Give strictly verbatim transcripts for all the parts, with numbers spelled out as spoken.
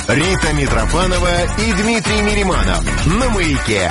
Рита Митрофанова и Дмитрий Мириманов на «Маяке».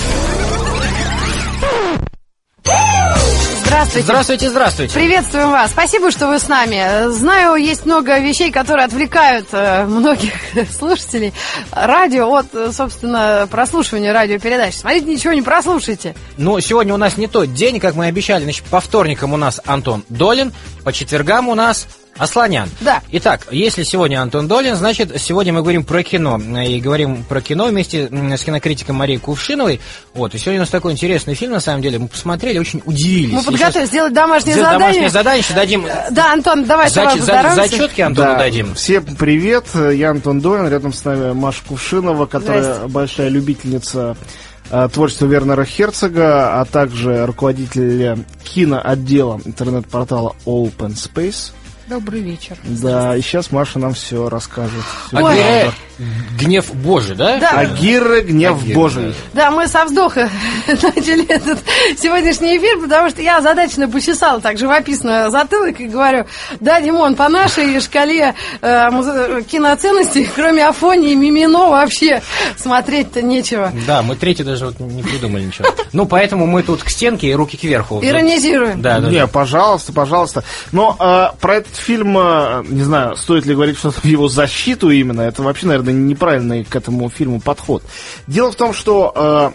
Здравствуйте. Здравствуйте, здравствуйте. Приветствуем вас. Спасибо, что вы с нами. Знаю, есть много вещей, которые отвлекают э, многих слушателей радио от, собственно, прослушивания радиопередач. Смотрите, ничего не прослушайте. Ну, сегодня у нас не тот день, как мы обещали. Значит, по вторникам у нас Антон Долин, по четвергам у нас Асланян. Да. Итак, если сегодня Антон Долин, значит, сегодня мы говорим про кино. И говорим про кино вместе с кинокритиком Марией Кувшиновой. Вот, и сегодня у нас такой интересный фильм, на самом деле. Мы посмотрели, очень удивились. Мы подготовились сделать домашнее Сделать задание. домашнее задание, еще дадим... Да, Антон, давай с тобой поздороваемся. Зачетки Антону да. дадим. Всем привет, я Антон Долин, рядом с нами Маша Кувшинова, которая большая любительница творчества Вернера Херцога, а также руководитель киноотдела интернет-портала Open Space. Добрый вечер. Да, и сейчас Маша нам все расскажет. Агирре гнев Божий, да? Да. Агирре гнев Агирре, Божий. Да, мы со вздоха начали этот сегодняшний эфир, потому что я озадаченно почесала так живописно затылок и говорю: да, Димон, по нашей шкале э, муз- киноценностей, кроме Афонии и Мимино, вообще смотреть-то нечего. Да, мы третий даже вот не придумали ничего. Ну, поэтому мы тут к стенке и руки кверху. Иронизируем. Да, да. Не, пожалуйста, пожалуйста. Но э, про этот фильм, э, не знаю, стоит ли говорить что-то в его защиту именно. Это вообще, наверное, неправильный к этому фильму подход. Дело в том, что э,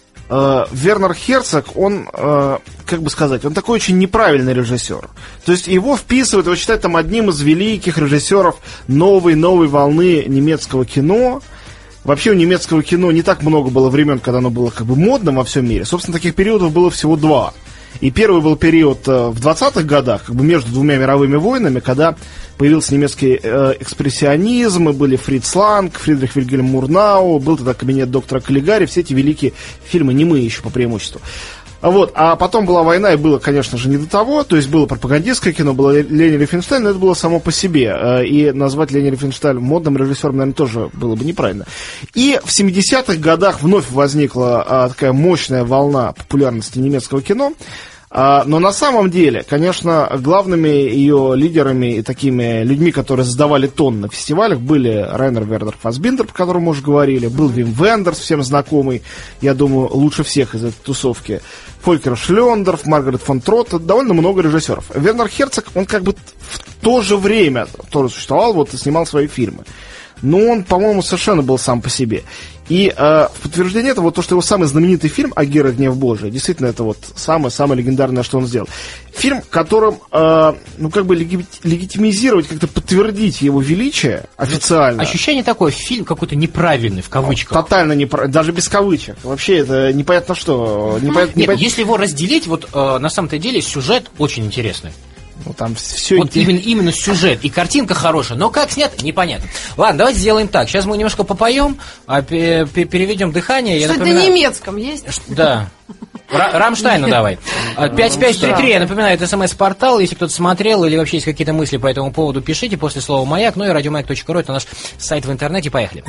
э, Вернер Херцог, он, э, как бы сказать, он такой очень неправильный режиссер. То есть его вписывают, его считают там одним из великих режиссеров новой-новой волны немецкого кино. Вообще у немецкого кино не так много было времен, когда оно было как бы модным во всем мире. Собственно, таких периодов было всего два. И первый был период э, в двадцатых годах, как бы между двумя мировыми войнами, когда появился немецкий э, экспрессионизм, и были Фриц Ланг, Фридрих Вильгельм Мурнау, был тогда «Кабинет доктора Каллигари», все эти великие фильмы, немые еще по преимуществу. Вот. А потом была война, и было, конечно же, не до того. То есть было пропагандистское кино, было Лени Рифеншталь, но это было само по себе. И назвать Лени Рифеншталь модным режиссером, наверное, тоже было бы неправильно. И в семидесятых годах вновь возникла а, такая мощная волна популярности немецкого кино. А, но на самом деле, конечно, главными ее лидерами и такими людьми, которые создавали тон на фестивалях, были Райнер Вернер Фассбиндер, по которому мы уже говорили, был Вим Вендерс, всем знакомый, я думаю, лучше всех из этой тусовки, Фолькер Шлендорф, Маргарет фон Тротт, довольно много режиссеров. Вернер Херцог, он как бы в то же время тоже существовал, вот и снимал свои фильмы. Но он, по-моему, совершенно был сам по себе. И э, в подтверждение этого, вот то, что его самый знаменитый фильм «Агирре гнев Божий», действительно, это вот самое-самое легендарное, что он сделал. Фильм, которым, э, ну, как бы леги- легитимизировать, как-то подтвердить его величие официально. Ощущение такое, фильм какой-то неправильный, в кавычках. Тотально неправильный, даже без кавычек. Вообще, это непонятно что. Непонятно, Нет, непонятно... если его разделить, вот э, на самом-то деле сюжет очень интересный. Ну, там все вот интерес... именно, именно сюжет, и картинка хорошая, но как снято, непонятно. Ладно, давайте сделаем так. Сейчас мы немножко попоем, а пе- пе- переведем дыхание. Что-то напоминаю... на немецком есть? Да. Рамштайна давай. пять пять три три, я напоминаю, это смс-портал. Если кто-то смотрел или вообще есть какие-то мысли по этому поводу, пишите после слова «Маяк». Ну и радиомаяк точка ру, это наш сайт в интернете. Поехали.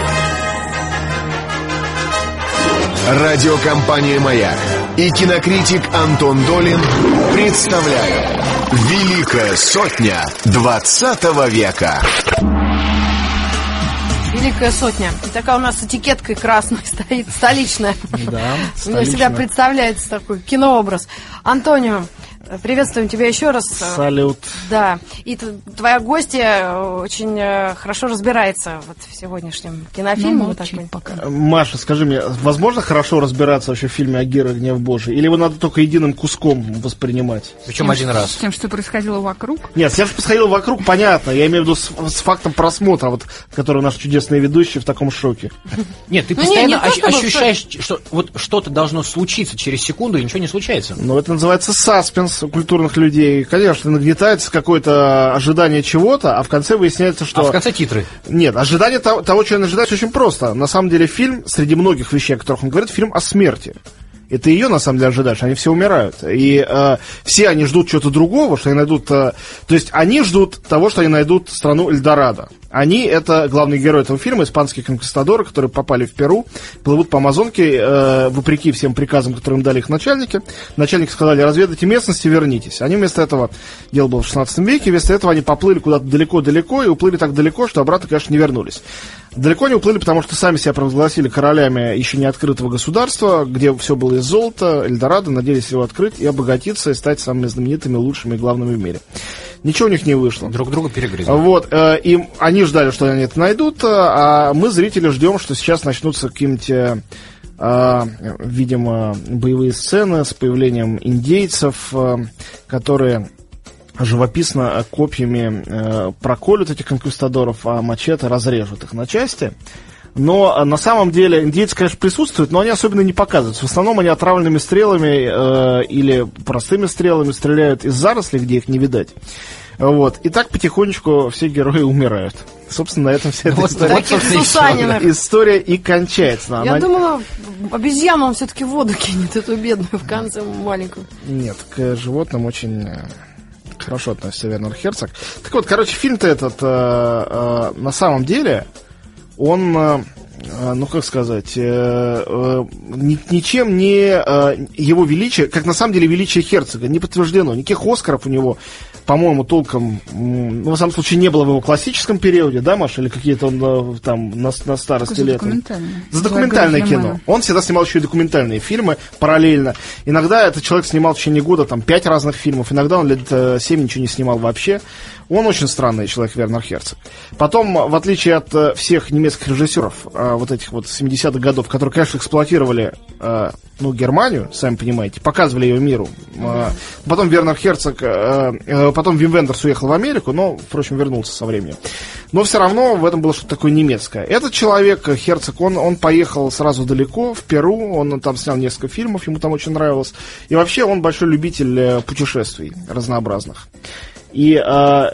Радиокомпания «Маяк» и кинокритик Антон Долин представляют «Великая сотня двадцатого века». Великая сотня. Такая у нас с этикеткой красной стоит, столичная. Да, Мне всегда представляется такой кинообраз. Антонио, приветствуем тебя еще раз. Салют. Да. И т- твоя гостья очень э, хорошо разбирается вот в сегодняшнем кинофильме. Вот такой. Маша, скажи мне, возможно хорошо разбираться вообще в фильме «Агирре гнев Божий»? Или его надо только единым куском воспринимать? Причем тем, один раз. С тем, что происходило вокруг? Нет, с тем, что происходило вокруг, понятно. Я имею в виду с, с фактом просмотра, вот, который наш чудесный ведущий в таком шоке. Нет, ты Ну, постоянно не, не то, ощ- чтобы ощущаешь, что вот что-то должно случиться через секунду, и ничего не случается. Ну, это называется саспенс у культурных людей. Конечно, нагнетается какое-то ожидание чего-то, а в конце выясняется, что... А в конце титры. Нет, ожидание того, того, чего ожидать, очень просто. На самом деле фильм, среди многих вещей, о которых он говорит, фильм о смерти. И ты ее, на самом деле, ожидаешь, они все умирают. И э, все они ждут чего-то другого, что они найдут... Э, то есть они ждут того, что они найдут страну Эльдорадо. Они — это главные герои этого фильма, испанские конкистадоры, которые попали в Перу, плывут по Амазонке, э, вопреки всем приказам, которые им дали их начальники. Начальники сказали: разведайте местности, вернитесь. Они вместо этого, дело было в шестнадцатом веке, вместо этого они поплыли куда-то далеко-далеко и уплыли так далеко, что обратно, конечно, не вернулись. Далеко не уплыли, потому что сами себя провозгласили королями еще не открытого государства, где все было из золота, Эльдорадо, надеялись его открыть и обогатиться, и стать самыми знаменитыми, лучшими и главными в мире. Ничего у них не вышло. Друг друга перегрызли. Вот, э, и они ждали, что они это найдут, а мы, зрители, ждем, что сейчас начнутся какие-нибудь, э, видимо, боевые сцены с появлением индейцев, э, которые живописно копьями э, проколют этих конквистадоров, а мачете разрежут их на части. Но э, на самом деле индейцы, конечно, присутствуют, но они особенно не показываются. В основном они отравленными стрелами э, или простыми стрелами стреляют из зарослей, где их не видать. Вот. И так потихонечку все герои умирают. Собственно, на этом вся эта вот, история, вот, история, история и кончается. Я Она... думала, обезьяну он все-таки в воду кинет, эту бедную, в конце маленькую. Нет, к животным очень... хорошо относится Вернер Херцог. Так вот, короче, фильм-то этот э, э, на самом деле, он, э, ну как сказать, э, э, ни, ничем не э, его величие, как на самом деле величие Херцога, не подтверждено. Никаких Оскаров у него, по-моему, толком, ну, во всяком случае, не было в его классическом периоде, да, Маша, или какие-то он там на, на старости лет. За документальное кино. Он всегда снимал еще и документальные фильмы параллельно. Иногда этот человек снимал в течение года там пять разных фильмов, иногда он лет семь ничего не снимал вообще. Он очень странный человек, Вернер Херцог. Потом, в отличие от всех немецких режиссеров вот этих вот семидесятых годов, которые, конечно, эксплуатировали ну, Германию, сами понимаете, показывали ее миру. Потом Вернер Херцог, потом Вим Вендерс уехал в Америку, но, впрочем, вернулся со временем. Но все равно в этом было что-то такое немецкое. Этот человек, Херцог, он, он поехал сразу далеко, в Перу, он там снял несколько фильмов, ему там очень нравилось. И вообще он большой любитель путешествий разнообразных. И э,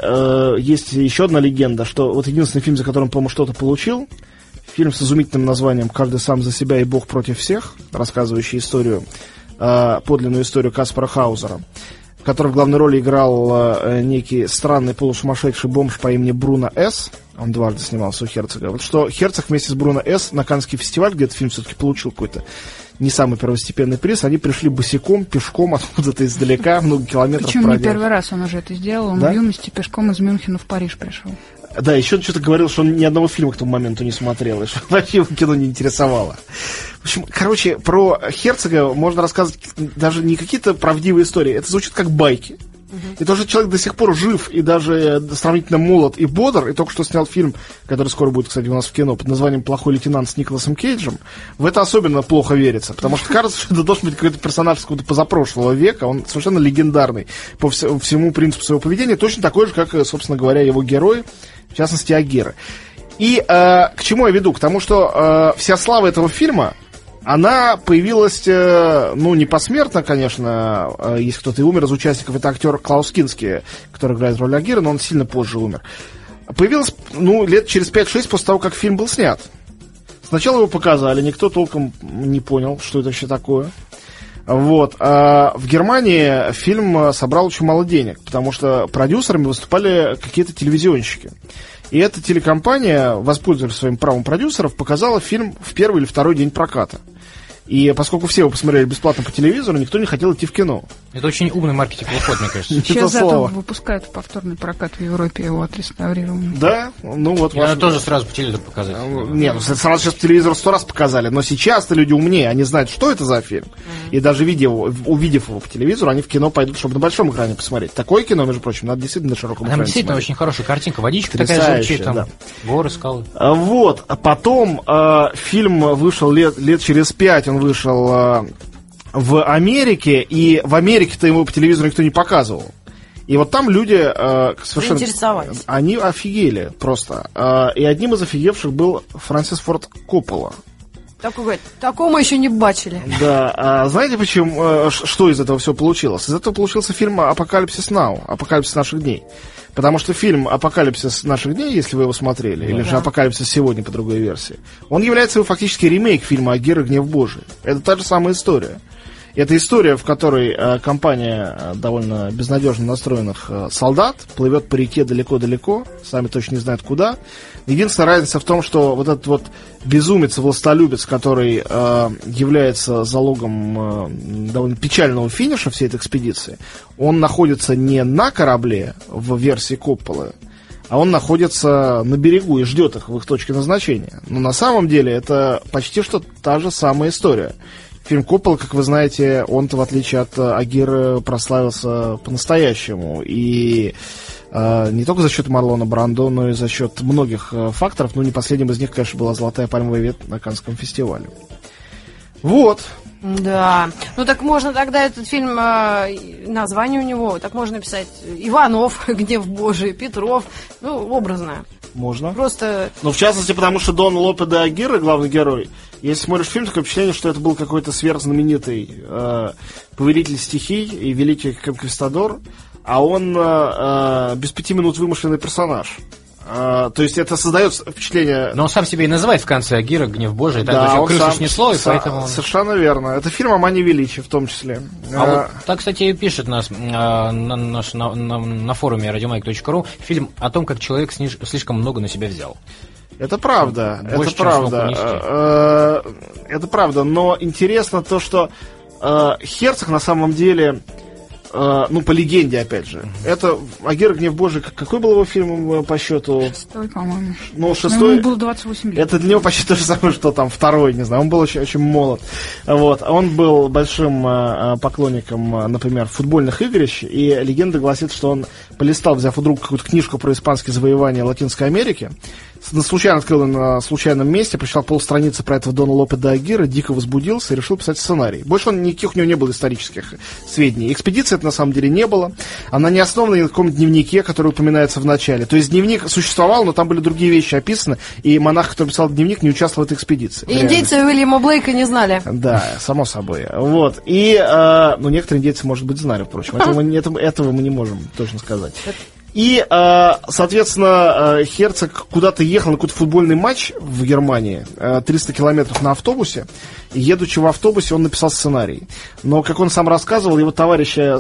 э, есть еще одна легенда, что вот единственный фильм, за которым, по-моему, что-то получил, фильм с изумительным названием «Каждый сам за себя и Бог против всех», рассказывающий историю, э, подлинную историю Каспара Хаузера, в котором в главной роли играл э, некий странный полусумасшедший бомж по имени Бруно С. Он дважды снимался у Херцога. Вот что Херцог вместе с Бруно С. на Каннский фестиваль, где этот фильм все-таки получил какой-то не самый первостепенный приз, они пришли босиком, пешком откуда-то издалека, много километров Причем проделали. не первый раз он уже это сделал, он да? в юности пешком из Мюнхена в Париж пришел. Да, еще что-то говорил, что он ни одного фильма к тому моменту не смотрел, и что вообще его кино не интересовало. В общем, короче, про Херцога можно рассказывать даже не какие-то правдивые истории, это звучит как байки. И тоже человек до сих пор жив и даже сравнительно молод и бодр, и только что снял фильм, который скоро будет, кстати, у нас в кино, под названием «Плохой лейтенант» с Николасом Кейджем. В это особенно плохо верится, потому что кажется, что это должен быть какой-то персонаж с какого-то позапрошлого века, он совершенно легендарный по вс- всему принципу своего поведения, точно такой же, как, собственно говоря, его герой, в частности, Агирре. И э, к чему я веду? К тому, что э, вся слава этого фильма, она появилась, ну, не посмертно, конечно, если кто-то и умер из участников, это актер Клаус Кински, который играет роль Агирре, но он сильно позже умер. Появилась, ну, лет через пять-шесть после того, как фильм был снят. Сначала его показали, никто толком не понял, что это вообще такое. Вот. А в Германии фильм собрал очень мало денег, потому что продюсерами выступали какие-то телевизионщики. И эта телекомпания, воспользовавшись своим правом продюсеров, показала фильм в первый или второй день проката. И поскольку все его посмотрели бесплатно по телевизору, никто не хотел идти в кино. Это очень умный маркетинговый ход, мне кажется. Сейчас зато выпускают повторный прокат в Европе, его отреставрированный. Да? Ну вот. Надо ваш... тоже сразу по телевизору показать. Нет, ну сразу сейчас по телевизору сто раз показали, но сейчас-то люди умнее, они знают, что это за фильм. И даже видев, увидев его по телевизору, они в кино пойдут, чтобы на большом экране посмотреть. Такое кино, между прочим, надо действительно на широком экране. Там действительно смотреть. Очень хорошая картинка, водичка такая журчит, там да. Горы, скалы. Вот, а потом э, фильм вышел лет, лет через пять, он вышел э, в Америке, и в Америке-то его по телевизору никто не показывал. И вот там люди э, совершенно... Заинтересовались. Они офигели просто. Э, и одним из офигевших был Фрэнсис Форд Коппола. Такого, такого мы еще не бачили. Да, а знаете, почему, что из этого всего получилось? Из этого получился фильм «Апокалипсис Нау», «Апокалипсис наших дней». Потому что фильм «Апокалипсис наших дней», если вы его смотрели, да. Или же «Апокалипсис сегодня» по другой версии, он является фактически ремейк фильма «Агирре. Гнев Божий». Это та же самая история. Это история, в которой э, компания э, довольно безнадежно настроенных э, солдат плывет по реке далеко-далеко, сами точно не знают куда. Единственная разница в том, что вот этот вот безумец, властолюбец, который э, является залогом э, довольно печального финиша всей этой экспедиции, он находится не на корабле в версии Копполы, а он находится на берегу и ждет их в их точке назначения. Но на самом деле это почти что та же самая история. Фильм Коппола, как вы знаете, он-то, в отличие от Агиры, прославился по-настоящему. И э, не только за счет Марлона Брандо, но и за счет многих э, факторов. Ну, не последним из них, конечно, была «Золотая пальмовая ветвь» на Каннском фестивале. Вот. Да. Ну так можно тогда этот фильм, э, название у него, так можно написать Иванов, Гнев Божий, Петров, ну, образно. Можно. Просто... Ну, в частности, потому что Дон Лопе де Агира, главный герой, если смотришь фильм, такое впечатление, что это был какой-то сверхзнаменитый э, повелитель стихий и великий конквистадор, а он э, э, без пяти минут вымышленный персонаж. Uh, то есть это создает впечатление... Но он сам себе и называет в конце Агира «Гнев Божий», так да, еще крышу сам, снесло, и сам, поэтому... Он... Совершенно верно. Это фильм о мане величия в том числе. А uh, вот так, кстати, пишет нас э, на, наш, на, на, на форуме радиомаяк точка ру фильм о том, как человек сниж, слишком много на себя взял. Это правда. Больше, это правда. Uh, это правда. Но интересно то, что uh, Херцог на самом деле... Uh, ну, по легенде, опять же. Mm-hmm. Это «Агира. Гнев Божий». Какой был его фильм по счету? Шестой, по-моему. Ну, шестой. Ему было двадцать восемь лет. Это для него почти то же самое, что там второй, не знаю. Он был очень, очень молод. Вот. Он был большим uh, поклонником, uh, например, футбольных игрищ. И легенда гласит, что он полистал, взяв у друга какую-то книжку про испанские завоевания Латинской Америки. Случайно открыл ее на случайном месте, прочитал полстраницы про этого Дона Лопе де Агира, дико возбудился и решил писать сценарий. Больше он, никаких у него не было исторических сведений. Экспедиции это на самом деле не было. Она не основана на каком-то дневнике, который упоминается в начале. То есть дневник существовал, но там были другие вещи описаны, и монах, который писал дневник, не участвовал в этой экспедиции. И индейцы Уильяма Блейка не знали. Да, само собой. Вот. И, э, ну, некоторые индейцы, может быть, знали, впрочем. Этого мы, этого, этого мы не можем точно сказать. И, соответственно, Херцог куда-то ехал на какой-то футбольный матч в Германии, триста километров на автобусе, и, едучи в автобусе, он написал сценарий. Но, как он сам рассказывал, его товарищи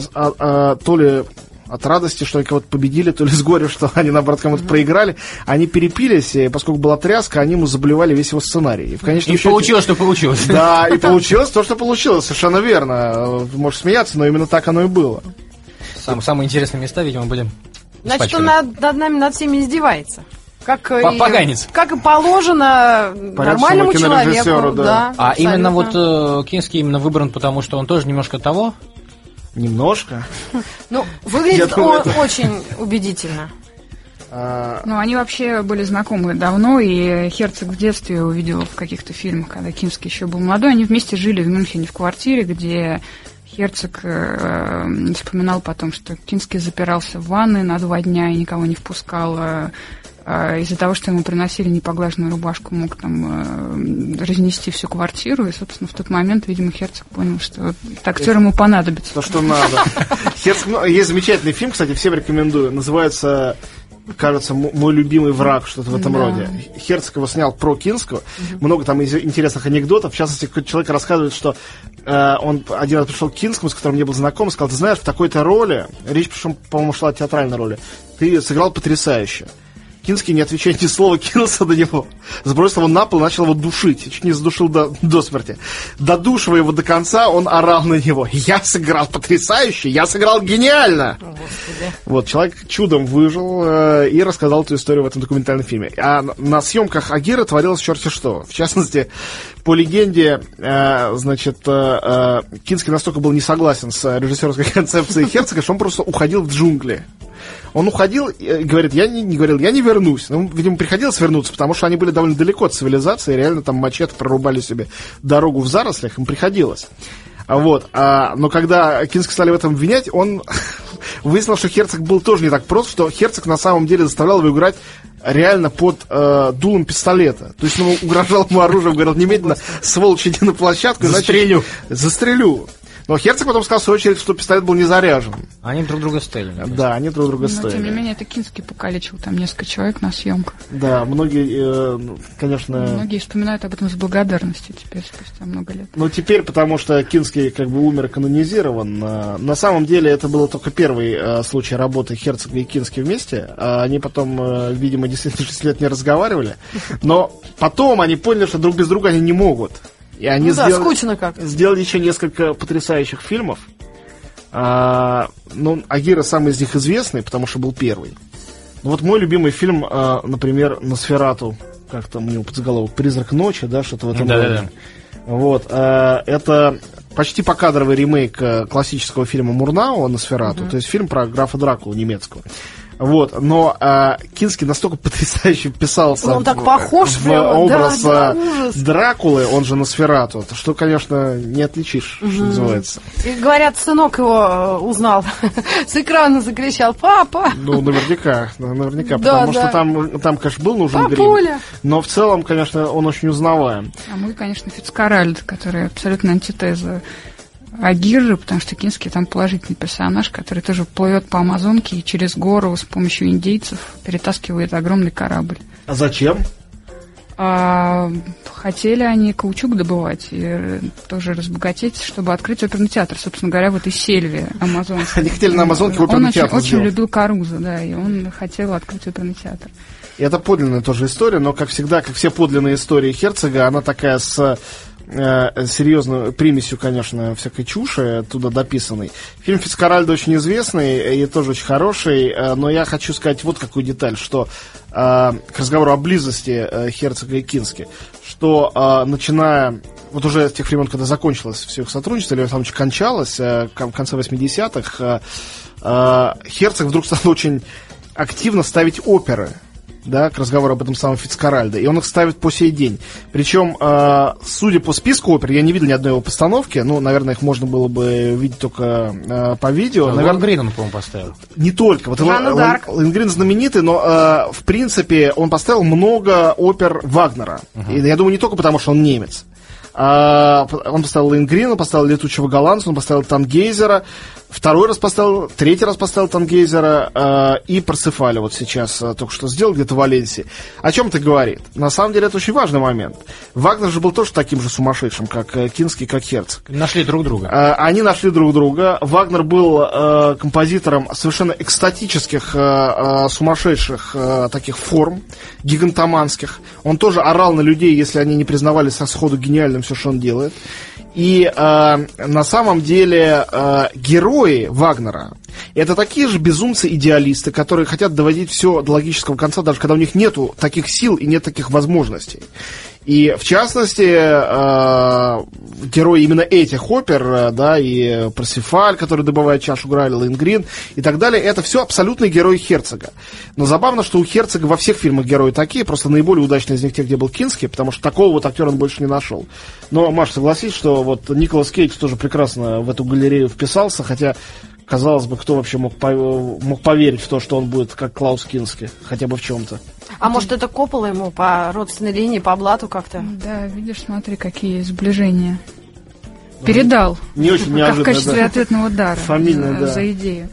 то ли от радости, что они кого-то победили, то ли с горя, что они, наоборот, кому-то mm-hmm. проиграли, они перепились, и поскольку была тряска, они ему заблевали весь его сценарий. И, в конечном и счете... получилось, что получилось. Да, и получилось то, что получилось, совершенно верно. Можешь смеяться, но именно так оно и было. Сам, самые интересные места, видимо, были... Значит, он над, над нами, над всеми издевается. Как Поганец. И, как и положено нормальному человеку. Да. Да, а именно вот э, Кинский именно выбран, потому что он тоже немножко того? Немножко? Ну, выглядит он очень убедительно. Ну, они вообще были знакомы давно, и Херцог в детстве увидел в каких-то фильмах, когда Кинский еще был молодой. Они вместе жили в Мюнхене в квартире, где... Херцог э, вспоминал потом, что Кинский запирался в ванной на два дня и никого не впускал. Э, э, из-за того, что ему приносили непоглаженную рубашку, мог там э, разнести всю квартиру. И, собственно, в тот момент, видимо, Херцог понял, что актер ему понадобится. То, что надо. Есть замечательный фильм, кстати, всем рекомендую. Называется... кажется, мой любимый враг, что-то в этом да. роде. Херцог его снял про Кинского. Угу. Много там интересных анекдотов. В частности, какой-то человек рассказывает, что э, он один раз пришел к Кинскому, с которым не был знаком, и сказал: ты знаешь, в такой-то роли, речь, по-моему, шла о театральной роли, ты сыграл потрясающе. Кинский, не отвечая ни слова, кинулся на него, сбросил его на пол и начал его душить. Чуть не задушил до, до смерти. Додушивая его до конца, он орал на него: я сыграл потрясающе, я сыграл гениально. Господи. Вот, человек чудом выжил э, и рассказал эту историю в этом документальном фильме. А на, на съемках Агиры творилось черти что. В частности, по легенде, э, значит, э, э, Кинский настолько был не согласен с режиссерской концепцией Херцога, что он просто уходил в джунгли. Он уходил и говорит, я не, не говорил, я не вернусь. Ну, видимо, приходилось вернуться, потому что они были довольно далеко от цивилизации, реально там мачете прорубали себе дорогу в зарослях, им приходилось. Вот. А, но когда Кински стали в этом обвинять, он выяснил, что Херцог был тоже не так прост, что Херцог на самом деле заставлял его играть реально под э, дулом пистолета. То есть он угрожал ему оружием, говорил: немедленно, сволочь, иди на площадку, застрелю. Застрелю. Но Херцог потом сказал, в свою очередь, что пистолет был не заряжен. Они друг друга стоили. Да, они друг друга Но, стоили. тем не менее, это Кинский покалечил там несколько человек на съемках. Да, многие, э, конечно... Многие вспоминают об этом с благодарностью теперь, спустя много лет. Ну, теперь, потому что Кинский как бы умер, канонизирован. На самом деле, это был только первый э, случай работы Херцога и Кински вместе. Они потом, э, видимо, действительно шесть лет не разговаривали. Но потом они поняли, что друг без друга они не могут. И они ну да, сделали, скучно как. сделали еще несколько потрясающих фильмов. А, ну, Агира самый из них известный, потому что был первый. Ну, вот мой любимый фильм, а, например, «Носферату», как там у него подзаголовок, «Призрак ночи», да, что-то в этом роде. Да-да-да. Вот, а, это почти покадровый ремейк классического фильма Мурнау «Носферату», mm-hmm. то есть фильм про графа Дракулу немецкого. Вот, но а, Кинский настолько потрясающе вписался он в, так похож в прямо, образ да, да, Дракулы, он же Носферату, что, конечно, не отличишь, угу. что называется. И, говорят, сынок его узнал, с экрана закричал: «Папа!» Ну, наверняка, наверняка, да, потому да. что там, там, конечно, был нужен Папуля. грим, но в целом, конечно, он очень узнаваем. А мы, конечно, Фицкаральд, который абсолютно антитеза Агирры, потому что Кинский там положительный персонаж, который тоже плывет по Амазонке и через гору с помощью индейцев перетаскивает огромный корабль. А зачем? А, хотели они каучук добывать и тоже разбогатеть, чтобы открыть оперный театр. Собственно говоря, в этой сельве амазонской. Они хотели на Амазонке оперный он театр Он очень, сделать. очень любил Карузо, да, и он хотел открыть оперный театр. И это подлинная тоже история, но, как всегда, как все подлинные истории Херцога, она такая с э, серьезной примесью, конечно, всякой чуши туда дописанной. Фильм «Фицкаральдо» очень известный и тоже очень хороший, э, но я хочу сказать вот какую деталь, что э, к разговору о близости э, Херцога и Кински, что э, начиная... Вот уже с тех времен, когда закончилось все их сотрудничество, или там кончалось, э, в конце восьмидесятых, э, э, Херцог вдруг стал очень активно ставить оперы, да, к разговору об этом самом Фицкаральдо, и он их ставит по сей день. Причем, э, судя по списку опер, я не видел ни одной его постановки, ну, наверное, их можно было бы видеть только э, по видео. Наверное, Лонгрин он, по-моему, поставил. Не только. Вот Жанна Л- Дарк. Л- Лонгрин знаменитый, но, э, в принципе, он поставил много опер Вагнера. Uh-huh. И я думаю, не только потому, что он немец. А, он поставил Лонгрина, поставил «Летучего голландца», он поставил Тангейзера, второй раз поставил, третий раз поставил Тангейзера э, и Парсифаля вот сейчас э, только что сделал где-то в Валенсии. О чем это говорит? На самом деле это очень важный момент. Вагнер же был тоже таким же сумасшедшим, как э, Кинский, как Херцог. Нашли друг друга. Э, они нашли друг друга. Вагнер был э, композитором совершенно экстатических, э, э, сумасшедших э, таких форм, гигантоманских. Он тоже орал на людей, если они не признавали со сходу гениальным все, что он делает. И э, на самом деле э, герои Вагнера — это такие же безумцы-идеалисты, которые хотят доводить все до логического конца, даже когда у них нету таких сил и нет таких возможностей. И, в частности, э, герои именно этих опер, да, и Парсифаль, который добывает чашу Грааля, Лонгрин и так далее, это все абсолютные герои Херцога. Но забавно, что у Херцога во всех фильмах герои такие, просто наиболее удачные из них те, где был Кинский, потому что такого вот актера он больше не нашел. Но, Маш, согласись, что вот Николас Кейдж тоже прекрасно в эту галерею вписался, хотя, казалось бы, кто вообще мог, по- мог поверить в то, что он будет как Клаус Кински, хотя бы в чем-то. А может, это Коппола ему по родственной линии, по блату как-то? Да, видишь, смотри, какие сближения. Передал. Не очень неожиданно, в качестве да. ответного дара Фамильно, за, да. за идею.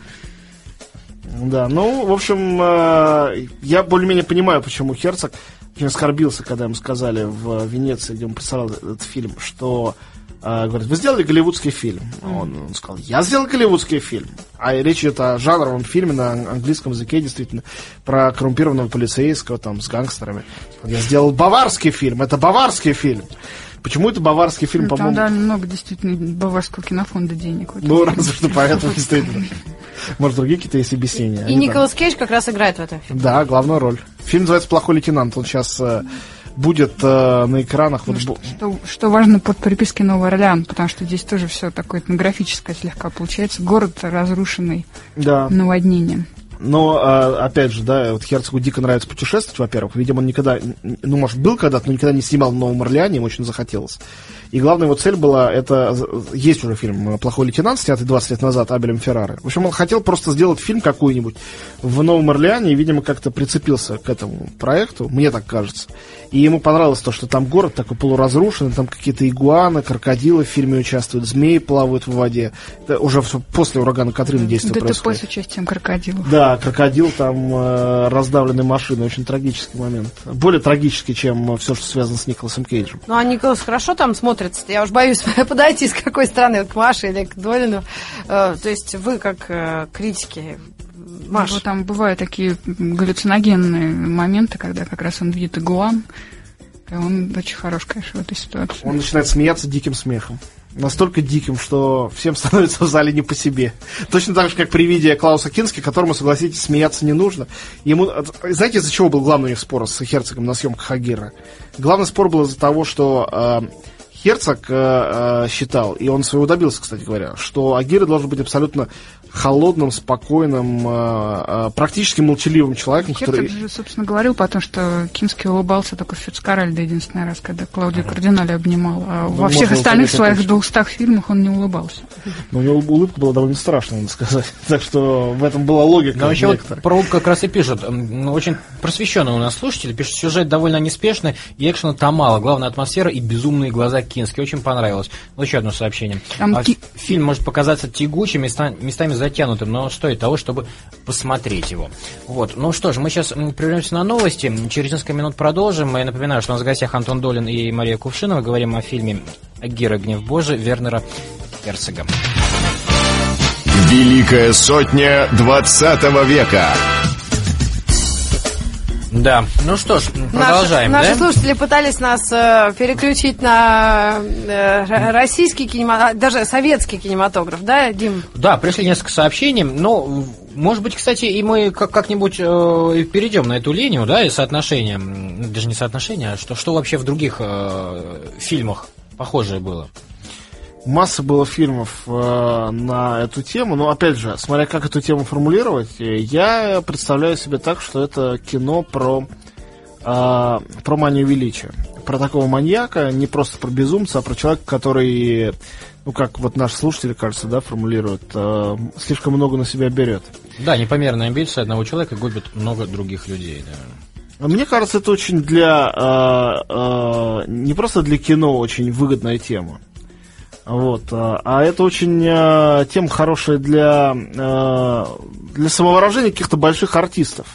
Да, ну, в общем, э, я более-менее понимаю, почему Херцог очень оскорбился, когда ему сказали в Венеции, где он представлял этот фильм, что, э, говорит, вы сделали голливудский фильм. Он, он сказал, я сделал голливудский фильм. А речь идет о жанровом фильме на английском языке, действительно, про коррумпированного полицейского, там, с гангстерами. Я сделал баварский фильм, это баварский фильм. Почему это баварский фильм, Ну, там по-моему? довольно много действительно баварского кинофонда денег. Вот. Ну, разве что поэтому, действительно. Может, другие какие-то есть объяснения. И Они Николас Кейдж как раз играет в этом фильме. Да, главную роль. Фильм называется «Плохой лейтенант». Он сейчас э, будет э, на экранах. Ну, Вот, что, что, что важно под припиской Новый Орлеан, потому что здесь тоже все такое этнографическое слегка получается. Город разрушенный да. наводнением. но, а, опять же, да, вот Херцогу дико нравится путешествовать, во-первых. Видимо, он никогда, ну, может, был когда-то, но никогда не снимал в Новом Орлеане, ему очень захотелось. И главная его цель была, это, есть уже фильм «Плохой лейтенант», снятый двадцать лет назад Абелем Феррары. В общем, он хотел просто сделать фильм какой-нибудь в Новом Орлеане, и, видимо, как-то прицепился к этому проекту, мне так кажется. И ему понравилось то, что там город такой полуразрушенный, там какие-то игуаны, крокодилы в фильме участвуют, змеи плавают в воде. Это уже все после урагана Катрины действие происходит. ДТП с участием крокодилов. Да, крокодил там э, раздавленной машиной, очень трагический момент. Более трагический, чем все, что связано с Николасом Кейджем. Ну, а Николас хорошо там смотрится. Я уж боюсь подойти с какой стороны, к Маше или к Долину. Э, то есть вы как э, критики... Маш. У него там бывают такие галлюциногенные моменты, когда как раз он видит игуан. И он очень хорош, конечно, в этой ситуации. Он начинает смеяться диким смехом. Настолько диким, что всем становится в зале не по себе. Точно так же, как при виде Клауса Кински, которому, согласитесь, смеяться не нужно. Ему, знаете, из-за чего был главный у них спор с Херцогом на съемках Агира? Главный спор был из-за того, что э, Херцог э, считал, и он своего добился, кстати говоря, что Агира должен быть абсолютно холодным, спокойным, э, практически молчаливым человеком. Херцог который... же, собственно, говорил потом, что Кински улыбался только в Фицкаральде единственный раз, когда Клаудию Кардинале обнимал. А ну, во всех остальных своих двухстах фильмах он не улыбался. Но у него улыбка была довольно страшная, надо сказать. Так что в этом была логика. Но еще вот про улыбку как раз и пишут. Очень просвещенный у нас слушатель. Пишет, сюжет довольно неспешный, и экшена там мало. Главная атмосфера и безумные глаза Кински. Очень понравилось. Вот еще одно сообщение. Там... А, фильм может показаться тягучим, местами затянутым, но стоит того, чтобы посмотреть его. Вот. Ну что ж, мы сейчас прервемся на новости. Через несколько минут продолжим. Я напоминаю, что у нас в гостях Антон Долин и Мария Кувшинова. Говорим о фильме «Агира. Гнев Божий» Вернера Херцога. Великая сотня двадцатого века. Да, ну что ж, продолжаем, наши, да? Наши слушатели пытались нас э, переключить на э, российский кинематограф, даже советский кинематограф, да, Дим? Да, пришли несколько сообщений, но, может быть, кстати, и мы как- как-нибудь э, перейдем на эту линию, да, и соотношение, даже не соотношение, а что, что вообще в других э, фильмах похожее было? Масса было фильмов э, на эту тему, но, опять же, смотря как эту тему формулировать, я представляю себе так, что это кино про, э, про манию величия. Про такого маньяка, не просто про безумца, а про человека, который, ну, как вот наш слушатель, кажется, да, формулирует, э, слишком много на себя берет. Да, непомерная амбиция одного человека губит много других людей, да. Мне кажется, это очень для, э, э, не просто для кино очень выгодная тема. Вот, а это очень э, тема хорошая для, э, для самовыражения каких-то больших артистов.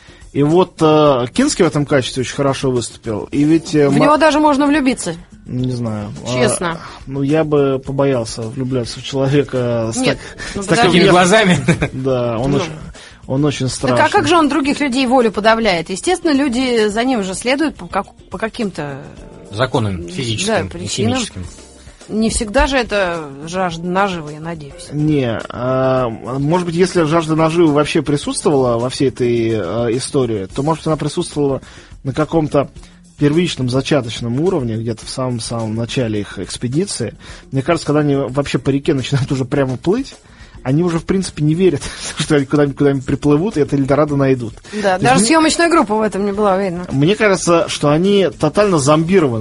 И вот э, Кински в этом качестве очень хорошо выступил. И ведь, э, в ма... него даже можно влюбиться. Не знаю. Честно. А, ну, я бы побоялся влюбляться в человека с, Нет, так, ну, с такими такими глазами. Да, он, ну. очень, он очень страшный. Так а как же он других людей волю подавляет? Естественно, люди за ним же следуют по, как, по каким-то... Законам физическим, да, и химическим. Не всегда же это жажда наживы, я надеюсь. Не, а, может быть, если жажда наживы вообще присутствовала во всей этой а, истории, то, может, она присутствовала на каком-то первичном, зачаточном уровне, где-то в самом-самом начале их экспедиции. Мне кажется, когда они вообще по реке начинают уже прямо плыть, они уже, в принципе, не верят, что они куда-нибудь, куда-нибудь приплывут и это Эльдорадо найдут. Да, то даже есть, съемочная группа в этом не была уверена. Мне кажется, что они тотально зомбированы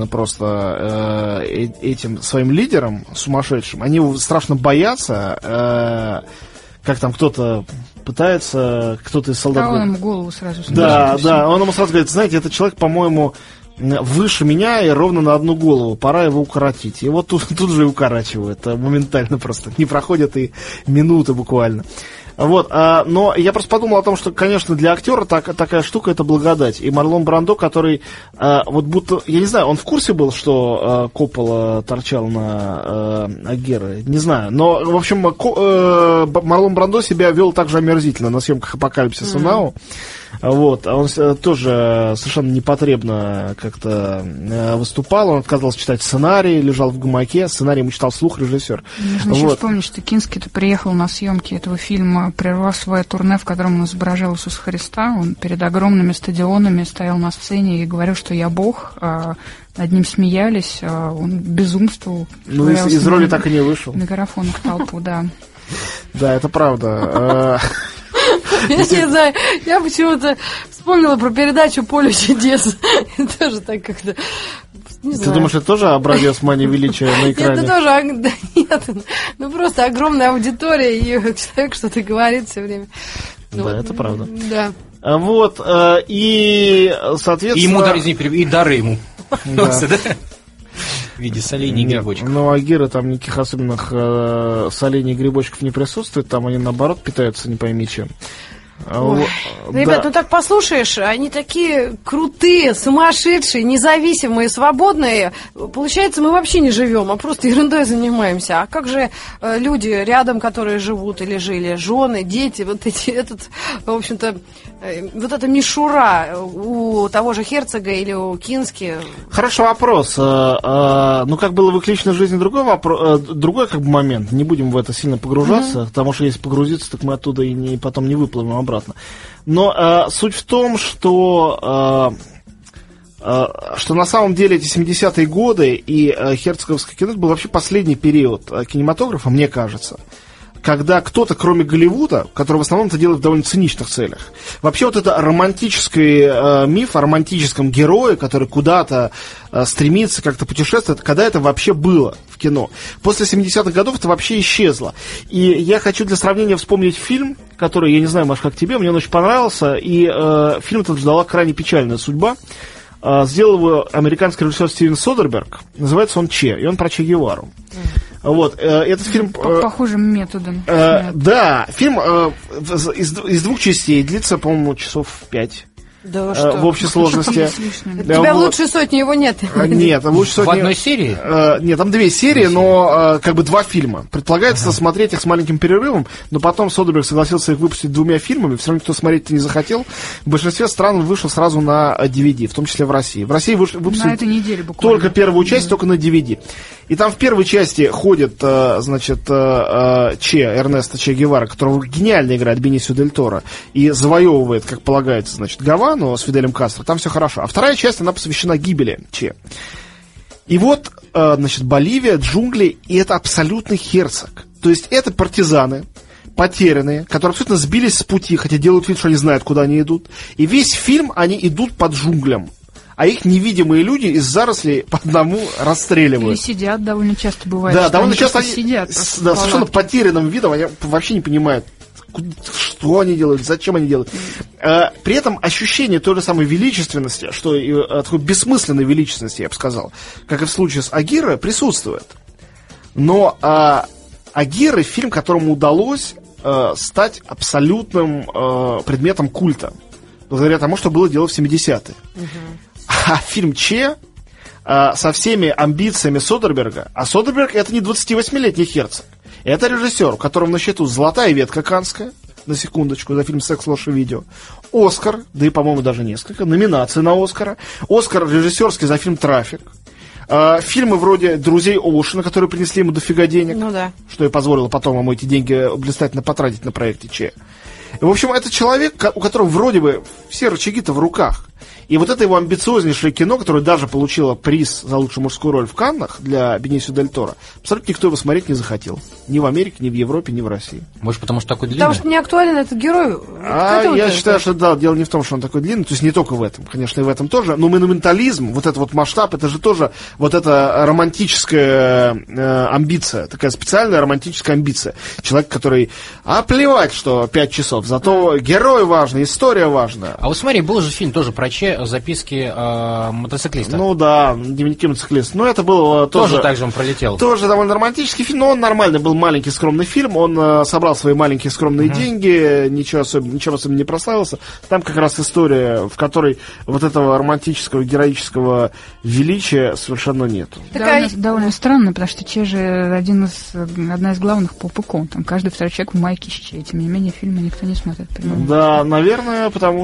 просто э, этим своим лидером сумасшедшим. Они его страшно боятся, э, как там кто-то пытается, кто-то из солдат... Да, он ему голову сразу сносит. Да, да, он ему сразу говорит, знаете, этот человек, по-моему, выше меня и ровно на одну голову, пора его укоротить. И вот тут, тут же и укорачивают, моментально просто, не проходят и минуты буквально. Вот, а, но я просто подумал о том, что, конечно, для актера так, такая штука — это благодать. И Марлон Брандо, который, а, вот будто, я не знаю, он в курсе был, что а, Коппола торчал на а, Агиры? Не знаю, но, в общем, Ко, а, Марлон Брандо себя вел так же омерзительно на съемках «Апокалипсиса Нау». Вот, а он тоже совершенно непотребно как-то выступал, он отказывался читать сценарий, лежал в гамаке, сценарий ему читал вслух режиссер. Нужно вот. еще вспомнить, что Кински-то приехал на съемки этого фильма, прервав свое турне, в котором он изображал Иисуса Христа. Он перед огромными стадионами стоял на сцене и говорил, что я Бог, а над ним смеялись, а он безумствовал. Ну, из, из роли так и не вышел. Микрофон в толпу, да. Да, это правда. Я не знаю, я почему-то вспомнила про передачу «Поле чудес». Тоже так как-то... Не Ты знаю. думаешь, это тоже образец мании величия на экране? Это тоже, да, нет, ну просто огромная аудитория, и человек что-то говорит все время. Да, вот, это правда. Да. Вот, и, соответственно... И ему дары, и дары ему. Да. В виде солений и Нет, грибочков. ну, агиры там никаких особенных э, солений и грибочков не присутствует, там они, наоборот, питаются не пойми чем. Ой. Да. Ребят, ну так послушаешь, они такие крутые, сумасшедшие, независимые, свободные. Получается, мы вообще не живем, а просто ерундой занимаемся. А как же э, люди рядом, которые живут или жили, жены, дети, вот эти, этот, в общем-то, э, вот эта мишура у того же Херцога или у Кински. Хороший вопрос. А, а, ну, как было в их личной жизни, другой вопрос, другой как бы момент. Не будем в это сильно погружаться, mm-hmm. потому что если погрузиться, так мы оттуда и не, потом не выплывем обратно. Но э, суть в том, что, э, э, что на самом деле эти семидесятые годы и э, херцоговское кино был вообще последний период э, кинематографа, мне кажется, когда кто-то, кроме Голливуда, который в основном это делает в довольно циничных целях, вообще вот это романтический э, миф о романтическом герое, который куда-то э, стремится, как-то путешествует, когда это вообще было в кино. После семидесятых годов это вообще исчезло. И я хочу для сравнения вспомнить фильм, который, я не знаю, Маш, как тебе, мне он очень понравился, и э, фильм этот ждала крайне печальная судьба. Э, сделал его американский режиссер Стивен Содерберг, называется он «Че», и он про Че Гевару. Вот, э, этот фильм... По похожим методом. Э, да, фильм э, из, из двух частей, длится, по-моему, часов пять. Да э, что? В общей сложности. У тебя в лучшей сотне его нет. Нет, в лучшей сотне... В одной серии? Э, нет, там две серии, но э, как бы два фильма. Предполагается ага. смотреть их с маленьким перерывом, но потом Содерберг согласился их выпустить двумя фильмами, все равно никто смотреть-то не захотел. В большинстве стран он вышел сразу на ди ви ди, в том числе в России. В России выш... выпустили на этой неделе буквально. Только первую часть, да. только на ди ви ди. И там в первой части ходит, э, значит, э, Че, Эрнесто Че Гевара, которого гениально играет Бенисио дель Торо, и завоевывает, как полагается, значит, Гавану с Фиделем Кастро. Там все хорошо. А вторая часть, она посвящена гибели Че. И вот, э, значит, Боливия, джунгли, и это абсолютный Херцог. То есть это партизаны, потерянные, которые абсолютно сбились с пути, хотя делают вид, что они знают, куда они идут. И весь фильм они идут по джунглям. А их невидимые люди из зарослей по одному расстреливают. Или сидят, довольно часто бывает. Да, довольно часто они сидят. С, да, совершенно потерянным видом, они вообще не понимают, что они делают, зачем они делают. Mm. При этом ощущение той же самой величественности, что и такой бессмысленной величественности, я бы сказал, как и в случае с Агирре, присутствует. Но а, Агирре — фильм, которому удалось а, стать абсолютным а, предметом культа, благодаря тому, что было дело в семидесятые. Mm-hmm. А фильм Че а, со всеми амбициями Содерберга, а Содерберг — это не двадцативосьмилетний Херцог, это режиссер, у которого на счету золотая ветка Каннская, на секундочку, за фильм «Секс, ложь и видео», Оскар, да и, по-моему, даже несколько, номинаций на Оскара, Оскар режиссерский за фильм «Трафик», а, фильмы вроде «Друзей Оушена», которые принесли ему дофига денег, ну, да. что и позволило потом ему эти деньги блистательно потратить на проекте Че. И, в общем, это человек, у которого вроде бы все рычаги-то в руках. И вот это его амбициознейшее кино, которое даже получило приз за лучшую мужскую роль в Каннах для Бенисио дель Торо, абсолютно никто его смотреть не захотел. Ни в Америке, ни в Европе, ни в России. Может, потому что такой длинный? Потому что не актуален этот герой. А я считаю, что да, дело не в том, что он такой длинный, то есть не только в этом, конечно, и в этом тоже, но монументализм, вот этот вот масштаб, это же тоже вот эта романтическая э, амбиция, такая специальная романтическая амбиция. Человек, который, а плевать, что пять часов, зато герой важный, история важна. А вот смотри, был же фильм тоже про Че, записки э, мотоциклиста. Ну да, дневники мотоциклиста. Но это был тоже... Тоже так же он пролетел. Тоже довольно романтический фильм, но он нормальный, был маленький скромный фильм. Он э, собрал свои маленькие скромные uh-huh. деньги, ничего особенного, ничем особенного не прославился. Там как раз история, в которой вот этого романтического, героического величия совершенно нету. Такая... Довольно, довольно странно, потому что Че же один из, одна из главных поп-икон. Там каждый второй человек в майке с Че. Тем не менее, фильмы никто не смотрит. Примерно. Да, наверное, потому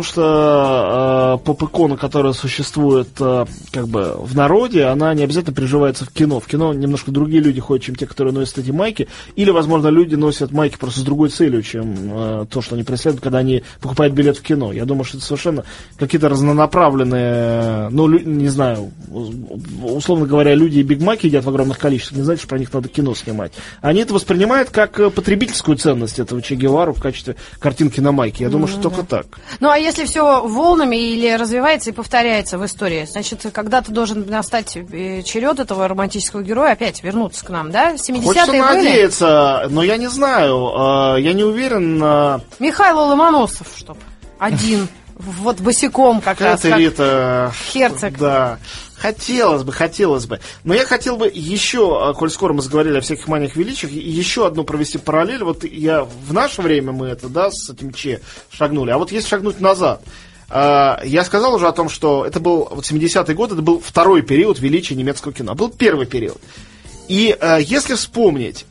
что э, поп-икона, которая существует э, как бы в народе, она не обязательно приживается в кино. В кино немножко другие люди ходят, чем те, которые носят эти майки. Или, возможно, люди носят майки просто с другой целью, чем э, то, что они преследуют, когда они покупают билет в кино. Я думаю, что это совершенно какие-то разнонаправленные, ну, лю- не знаю, условно говоря, люди и Биг Маки едят в огромных количествах, не знаете, что про них надо кино снимать. Они это воспринимают как потребительскую ценность этого Че Гевару в качестве картинки на майке. Я думаю, что да. только так. Ну, а если все волнами или развивается и повторяется в истории, значит, когда-то должен настать черед этого романтического героя опять вернуться к нам, да? семидесятые Хочется были? надеяться, но я не знаю. Я не уверен. Михаил Ломоносов, чтоб один, вот босиком как раз, как Херцог. Да. Хотелось бы, хотелось бы. Но я хотел бы еще, коль скоро мы заговорили о всяких маниях величиях, еще одну провести параллель. Вот я в наше время мы это, да, с этим Че шагнули. А вот если шагнуть назад, я сказал уже о том, что это был вот семидесятые годы, это был второй период величия немецкого кино. Был первый период. И если вспомнить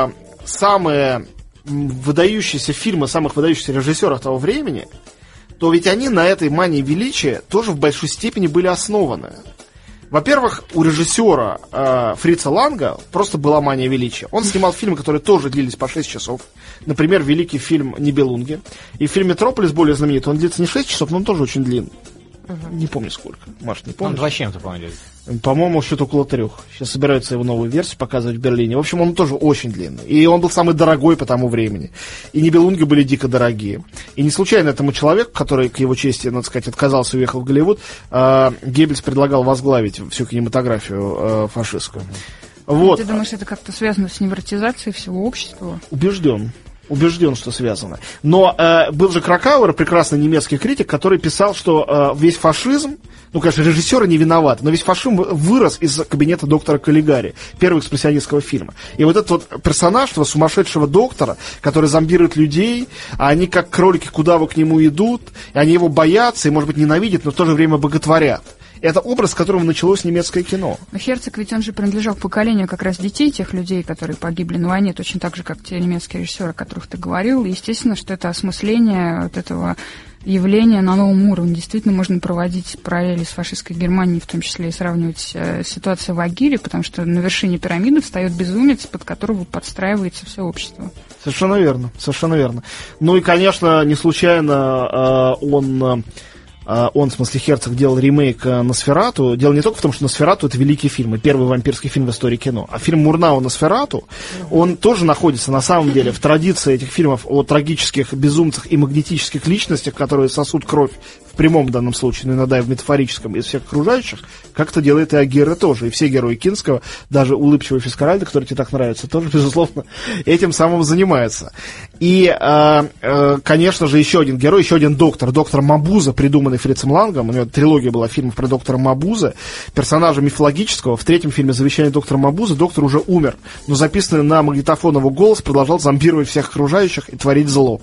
самые выдающиеся фильмы самых выдающихся режиссеров того времени, то ведь они на этой мании величия тоже в большой степени были основаны. Во-первых, у режиссера э, Фрица Ланга просто была мания величия. Он снимал фильмы, которые тоже длились по шесть часов. Например, великий фильм «Нибелунги». И фильм «Метрополис» более знаменитый. Он длится не шесть часов, но он тоже очень длинный. Uh-huh. Не помню сколько. Маш, не помню. Он два с чем-то, по-моему, По-моему, что-то около трех. Сейчас собираются его новую версию показывать в Берлине. В общем, он тоже очень длинный. И он был самый дорогой по тому времени. И «Нибелунги» были дико дорогие. И не случайно этому человеку, который, к его чести, надо сказать, отказался и уехал в Голливуд, э, Геббельс предлагал возглавить всю кинематографию э, фашистскую. Вот. Ты думаешь, это как-то связано с невротизацией всего общества? Убежден. Убежден, что связано. Но э, был же Кракауэр, прекрасный немецкий критик, который писал, что э, весь фашизм, ну, конечно, режиссеры не виноваты, но весь фашизм вырос из кабинета доктора Каллигари, первого экспрессионистского фильма. И вот этот вот персонаж, этого сумасшедшего доктора, который зомбирует людей, а они как кролики куда-то к нему идут, и они его боятся и, может быть, ненавидят, но в то же время боготворят. Это образ, с которым началось немецкое кино. Но Херцог ведь он же принадлежал к поколению как раз детей тех людей, которые погибли на войне, точно так же, как те немецкие режиссеры, о которых ты говорил. И естественно, что это осмысление вот этого явления на новом уровне. Действительно, можно проводить параллели с фашистской Германией, в том числе и сравнивать э, ситуацию в Агире, потому что на вершине пирамиды встает безумец, под которого подстраивается все общество. Совершенно верно, совершенно верно. Ну и, конечно, не случайно э, он... Он, в смысле, Херцог делал ремейк «Носферату». Дело не только в том, что «Носферату» — это великий фильм, и первый вампирский фильм в истории кино. А фильм Мурнау «Носферату», он тоже находится, на самом деле, в традиции этих фильмов о трагических безумцах и магнетических личностях, которые сосут кровь в прямом данном случае, но иногда и в метафорическом, из всех окружающих, как это делает и Агирре тоже. И все герои Кинского, даже улыбчивый Фискаральдо, который тебе так нравится, тоже, безусловно, этим самым занимается. И, э, э, конечно же, еще один герой, еще один доктор, доктор Мабузе, придуманный Фрицем Лангом. У него трилогия была фильмов про доктора Мабузе, персонажа мифологического. В третьем фильме «Завещание доктора Мабузе» доктор уже умер, но записанный на магнитофон его голос продолжал зомбировать всех окружающих и творить зло.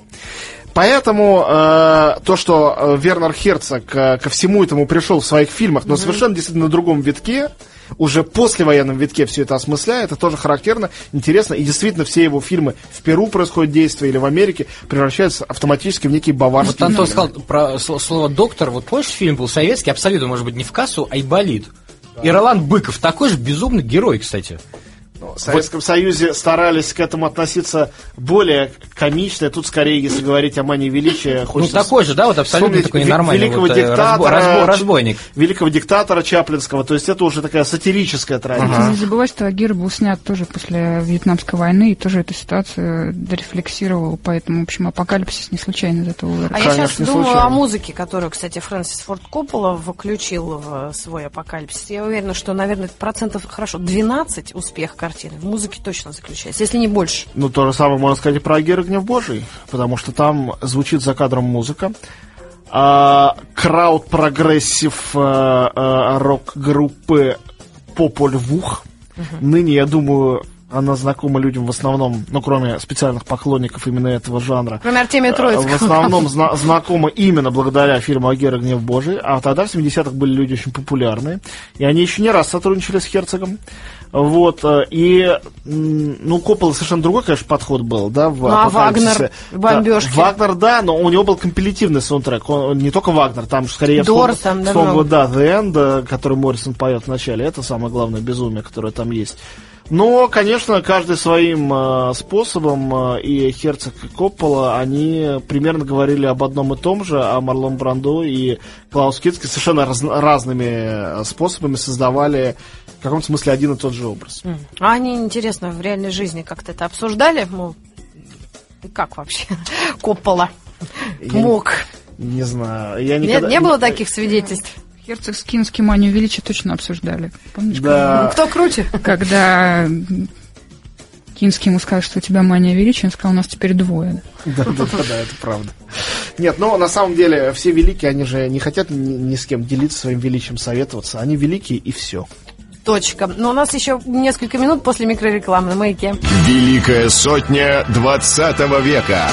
Поэтому э, то, что э, Вернер Херцог э, ко всему этому пришел в своих фильмах, но mm-hmm. совершенно действительно на другом витке, уже послевоенном витке все это осмысляет, это тоже характерно, интересно, и действительно все его фильмы в Перу происходят действия или в Америке превращаются автоматически в некие баварские вот Антон фильмы. сказал про слово «доктор», вот помнишь, фильм был советский, абсолютно, может быть, не в кассу, а Айболит. Да. И Ролан Быков, такой же безумный герой, кстати. В Советском вот. Союзе старались к этому относиться более комично. Тут, скорее, если говорить о мании величия, хочется... Ну, такой же, да, вот абсолютно такой ненормальный великого вот, диктатора, разбой, разбойник. Великого диктатора Чаплинского. То есть это уже такая сатирическая традиция. Ага. Не забывай, что Агир был снят тоже после Вьетнамской войны, и тоже эту ситуацию дорефлексировал. Поэтому, в общем, апокалипсис не случайно из этого вырос. А я сейчас думаю случайно. О музыке, которую, кстати, Фрэнсис Форд Коппола включил в свой апокалипсис. Я уверена, что, наверное, процентов, хорошо, двенадцать успех картины в музыке точно заключается, если не больше. Ну, то же самое можно сказать и про Агирре гнев Божий, потому что там звучит за кадром музыка. А, крауд-прогрессив а, а, рок-группы Пополь Вух. Uh-huh. Ныне, я думаю, она знакома людям в основном, ну, кроме специальных поклонников именно этого жанра. Кроме Артемия Троицкого. В основном зна- знакома именно благодаря фильму «Агирре гнев Божий». А тогда в семидесятых были люди очень популярные. И они еще не раз сотрудничали с Херцогом. Вот, и, ну, Коппола совершенно другой, конечно, подход был, да, в ну, а Вагнер, бомбежки. Да, Вагнер, да, но у него был компилятивный саундтрек, он, не только Вагнер, там скорее Дорс, там, да, вспомнил, да, The End, который Моррисон поет в начале, это самое главное безумие, которое там есть. Но, конечно, каждый своим э, способом, э, и Херцог, и Коппола, они примерно говорили об одном и том же, а Марлон Брандо и Клаус Кински совершенно раз, разными способами создавали в каком-то смысле один и тот же образ. Mm. А они, интересно, в реальной жизни как-то это обсуждали? Мол, ты как вообще, Коппола? мог. Не знаю. Я Нет, никогда... не было таких свидетельств? Герцог с Кински манию величия точно обсуждали. Помнишь? Да. Кто круче? Когда Кински ему сказал, что у тебя мания величия, он сказал, у нас теперь двое. Да, да, да, да, это правда. Нет, но на самом деле все великие, они же не хотят ни, ни с кем делиться своим величием, советоваться. Они великие и все. Точка. Но у нас еще несколько минут после микрорекламы на Маяке. Великая сотня двадцатого века.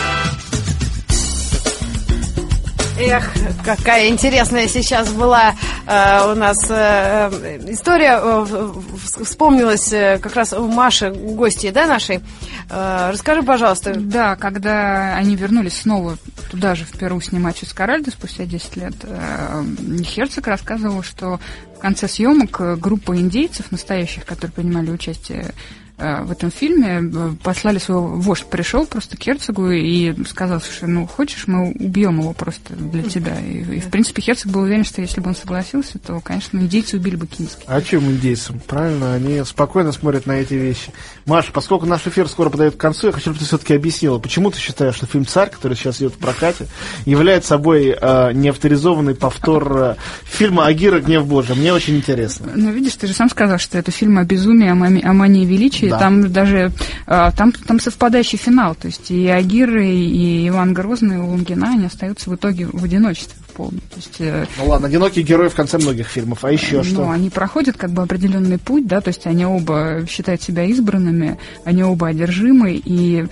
Эх, какая интересная сейчас была э, у нас э, история. Э, вспомнилась э, как раз у Маши, гости, да, нашей. Э, расскажи, пожалуйста. Да, когда они вернулись снова туда же, в Перу, снимать Эскаральду спустя десять лет, э, Херцог рассказывал, что в конце съемок группа индейцев, настоящих, которые принимали участие в этом фильме, послали своего... Вождь пришел просто к Херцогу и сказал, что, ну, хочешь, мы убьем его просто для тебя. И, и в принципе, Херцог был уверен, что если бы он согласился, то, конечно, индейцы убили бы Кински. А чем индейцам? Правильно, они спокойно смотрят на эти вещи. Маша, поскольку наш эфир скоро подойдет к концу, я хочу, чтобы ты все-таки объяснила, почему ты считаешь, что фильм «Царь», который сейчас идет в прокате, является собой э, неавторизованный повтор э, фильма «Агира. Гнев Божий». Мне очень интересно. Ну, видишь, ты же сам сказал, что это фильм о безумии, о, мами, о мании величия. Да. Там даже там, там совпадающий финал. То есть и Агир, и Иван Грозный, и Лунгина, они остаются в итоге в одиночестве в полном. То есть, ну ладно, одинокий герой в конце многих фильмов. А еще ну, что? Ну, они проходят как бы определенный путь, да, то есть они оба считают себя избранными, они оба одержимы, и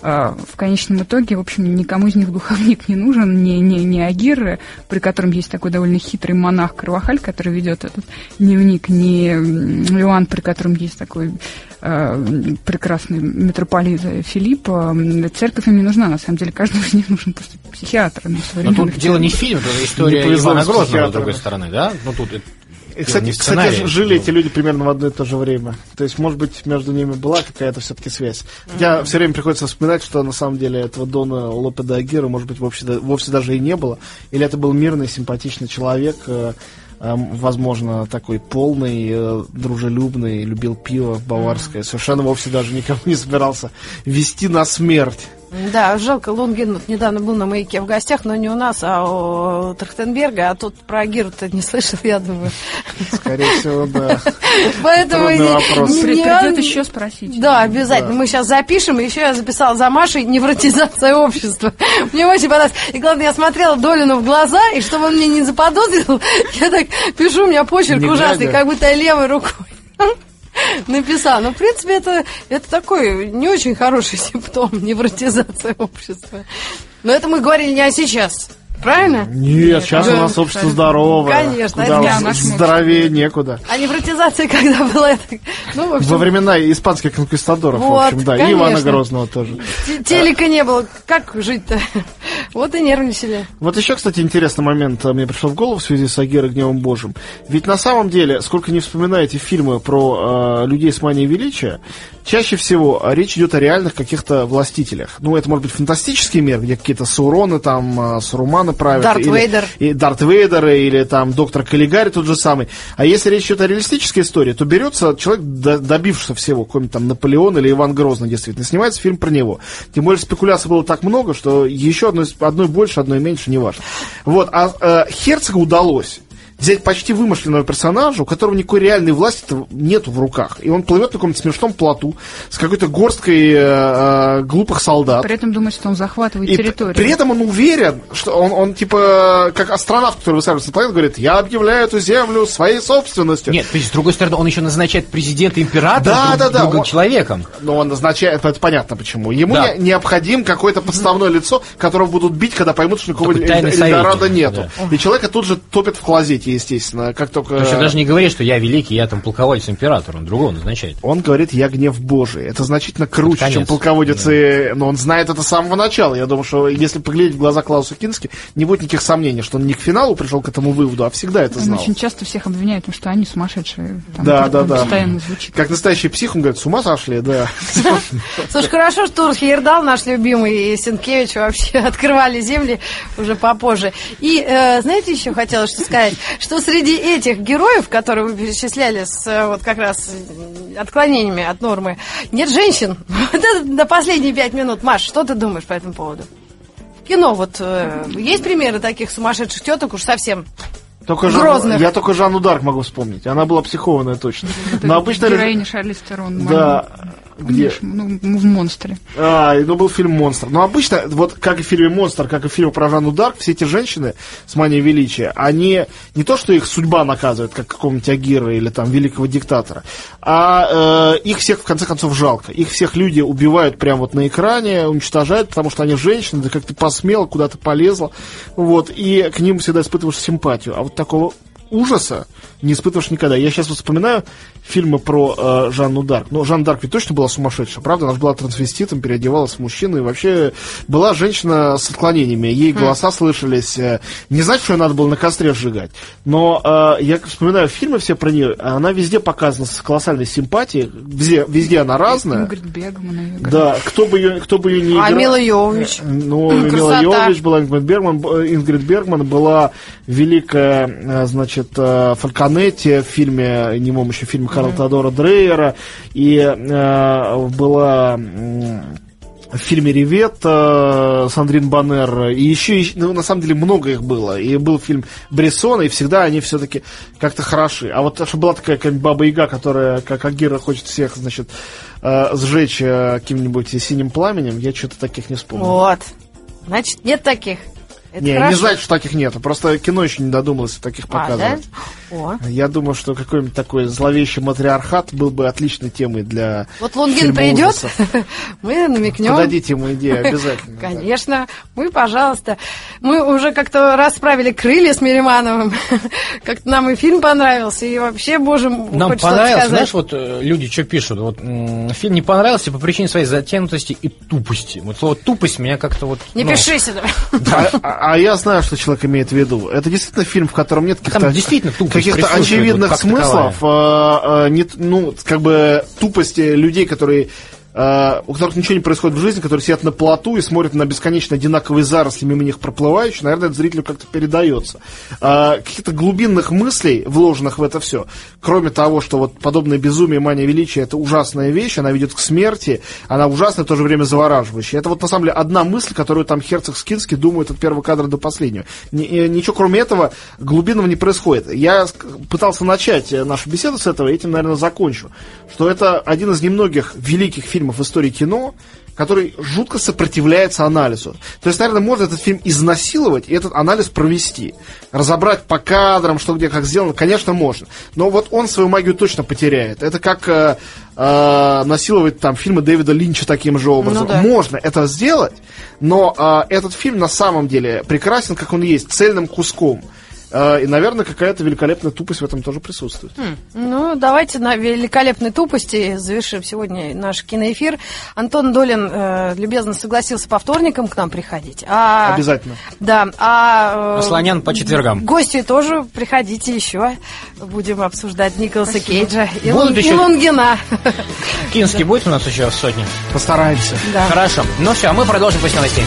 в конечном итоге, в общем, никому из них духовник не нужен, ни, ни, ни Агир, при котором есть такой довольно хитрый монах Карвахаль, который ведет этот дневник, ни Иоанн, при котором есть такой э, прекрасный митрополит Филипп. Церковь им не нужна, на самом деле, каждому из них нужен просто психиатр. Но тут дело не в фильме, это история Ивана Грозного, с другой стороны, да? Ну, тут И, кстати, кстати, жили эти люди примерно в одно и то же время. То есть, может быть, между ними была какая-то все-таки связь. Хотя mm-hmm. все время приходится вспоминать, что на самом деле этого Дона Лопе де Агира, может быть, вовсе, вовсе даже и не было. Или это был мирный, симпатичный человек, э, э, возможно, такой полный, э, дружелюбный, любил пиво баварское. Mm-hmm. Совершенно вовсе даже никого не собирался вести на смерть. Да, жалко, Лунгин вот недавно был на Маяке в гостях, но не у нас, а у Трахтенберга, а тут про Агиру-то не слышал, я думаю. Скорее всего, да. Поэтому придет еще спросить. Да, обязательно. Мы сейчас запишем, и еще я записала за Машей невротизация общества. Мне очень понравилось. И главное, я смотрела Долину в глаза, и чтобы он мне не заподозрил, я так пишу, у меня почерк ужасный, как будто я левой рукой написал. Но, в принципе, это, это такой не очень хороший симптом невротизации общества. Но это мы говорили не о сейчас. Правильно? Нет, Нет сейчас да. у нас общество здоровое. Конечно. Куда это здоровее некуда. А невротизация когда была? Ну, в общем... Во времена испанских конкистадоров, вот, в общем, да. Конечно. И Ивана Грозного тоже. Телека не было. Как жить-то? Вот и нервничали. Вот еще, кстати, интересный момент мне пришел в голову в связи с Агирой Гневом Божьим. Ведь на самом деле, сколько не вспоминаете фильмы про э, людей с манией величия, чаще всего речь идет о реальных каких-то властителях. Ну, это может быть фантастический мир, где какие-то Сауроны, там, Саруманы правят. Дарт или, Вейдер. И Дарт Вейдер, или там доктор Каллигари тот же самый. А если речь идет о реалистической истории, то берется человек, добившийся всего, какой-нибудь там Наполеон или Иван Грозный, действительно, снимается фильм про него. Тем более спекуляций было так много, что еще одной, одной больше, одной меньше, не важно. Вот, а э, Херцогу удалось взять почти вымышленного персонажа, у которого никакой реальной власти нету в руках. И он плывет на каком-то смешном плоту с какой-то горсткой э, глупых солдат. При этом думает, что он захватывает и территорию. При этом он уверен, что он, он типа, как астронавт, который высаживается на планету, говорит, я объявляю эту землю своей собственностью. Нет, то есть, с другой стороны, он еще назначает президента императора да, друг, да, да, другим он, человеком. Но он назначает, это понятно почему. Ему да. не, необходим какое-то подставное лицо, которого будут бить, когда поймут, что никакого Эльдорадо нету. Да. И человека тут же топят в клозете, естественно, как только... То есть он даже не говорит, что я великий, я там полководец император, он другого назначает. Он говорит, я гнев Божий. Это значительно круче, чем полководец. Да. И... Но он знает это с самого начала. Я думаю, что если поглядеть в глаза Клауса Кински, не будет никаких сомнений, что он не к финалу пришел к этому выводу, а всегда это знал. Он очень часто всех обвиняет, что они сумасшедшие. Там да, да, да. Постоянно звучит. Как настоящий псих, он говорит, с ума сошли, да. Слушай, хорошо, что Тур Хейердал, наш любимый, и Сенкевич вообще открывали земли уже попозже. И, знаете, еще хотела что сказать, что среди этих героев, которые вы перечисляли с вот как раз отклонениями от нормы, нет женщин. Вот это на последние пять минут. Маш, что ты думаешь по этому поводу? В кино вот э, есть примеры таких сумасшедших теток уж совсем только грозных? Жан, я только Жанну Дарк могу вспомнить. Она была психованная точно. Это Но обычно... героиня Шарлиз Терон. Да. Где? Ну, в «Монстре». А, ну был фильм «Монстр». Но обычно, вот как и в фильме «Монстр», как и в фильме про Жанну Дарк, все эти женщины с манией величия, они не то, что их судьба наказывает, как какого-нибудь Агира или там великого диктатора, а э, их всех, в конце концов, жалко. Их всех люди убивают прямо вот на экране, уничтожают, потому что они женщины, да как ты посмела, куда ты полезла, вот, и к ним всегда испытываешь симпатию. А вот такого ужаса не испытываешь никогда. Я сейчас вот вспоминаю фильмы про э, Жанну Дарк. Но Жанна Дарк ведь точно была сумасшедшая, правда? Она же была трансвеститом, переодевалась в мужчину. И вообще была женщина с отклонениями. Ей голоса mm. слышались. Э, не знать, что ее надо было на костре сжигать. Но э, я вспоминаю фильмы все про нее. Она везде показана с колоссальной симпатией. Везде, везде она разная. Ингрид Бергман ее играет. Да, кто бы ее, кто бы ее не играл. А Мила Йовович. Ну, Мила Йовович была, Ингрид Бергман, Ингрид Бергман была великая, значит, Фальконетти в фильме, немом еще в фильме Карла mm-hmm. Теодора Дрейера, и э, была э, в фильме «Ривет» Сандрин Баннер, и еще, ну, на самом деле, много их было, и был фильм Брессона, и всегда они все-таки как-то хороши. А вот что была такая какая-нибудь Баба-Яга, которая, как Агира, хочет всех, значит, э, сжечь э, каким-нибудь синим пламенем, я что-то таких не вспомнил. Вот. Значит, нет таких. Это не, хорошо. не знать, что таких нет. Просто кино еще не додумалось таких а, показывать. Да? О. Я думаю, что какой-нибудь такой зловещий матриархат был бы отличной темой для Вот Лунгин придет, мы намекнем. Подадите ему идею обязательно. Конечно. Мы, пожалуйста. Мы уже как-то расправили крылья с Миримановым. Как-то нам и фильм понравился, и вообще, боже мой, нам понравился, знаешь, вот люди что пишут, вот фильм не понравился по причине своей затянутости и тупости. Вот слово тупость меня как-то вот... Не пиши сюда. А я знаю, что человек имеет в виду. Это действительно фильм, в котором нет каких-то, действительно каких-то очевидных вот смыслов, а, а, нет, ну, как бы тупости людей, которые... Uh, у которых ничего не происходит в жизни, которые сидят на плоту и смотрят на бесконечно одинаковые заросли мимо них проплывающие, наверное, это зрителю как-то передается. Uh, каких-то глубинных мыслей, вложенных в это все, кроме того, что вот подобное безумие, мания величия, это ужасная вещь, она ведет к смерти, она ужасная, в то же время завораживающая. Это вот, на самом деле, одна мысль, которую там Херцог с Кински думает от первого кадра до последнего. Ничего, кроме этого, глубинного не происходит. Я пытался начать нашу беседу с этого, и этим, наверное, закончу. Что это один из немногих великих фильмов в истории кино, который жутко сопротивляется анализу. То есть, наверное, можно этот фильм изнасиловать и этот анализ провести. Разобрать по кадрам, что где как сделано, конечно, можно. Но вот он свою магию точно потеряет. Это как э, э, насиловать там фильмы Дэвида Линча таким же образом. Ну, да. Можно это сделать, но э, этот фильм на самом деле прекрасен, как он есть, цельным куском. И, наверное, какая-то великолепная тупость в этом тоже присутствует. Хм. Ну, давайте на великолепной тупости завершим сегодня наш киноэфир. Антон Долин э, любезно согласился по вторникам к нам приходить. А, Обязательно. Да. А, э, Слонян по четвергам. Гости тоже приходите еще. Будем обсуждать Николаса Спасибо. Кейджа и, Лун, еще... и Лунгина. Кинский будет у нас еще в сотне? Постараемся. Да. Хорошо. Ну все, а мы продолжим после новостей.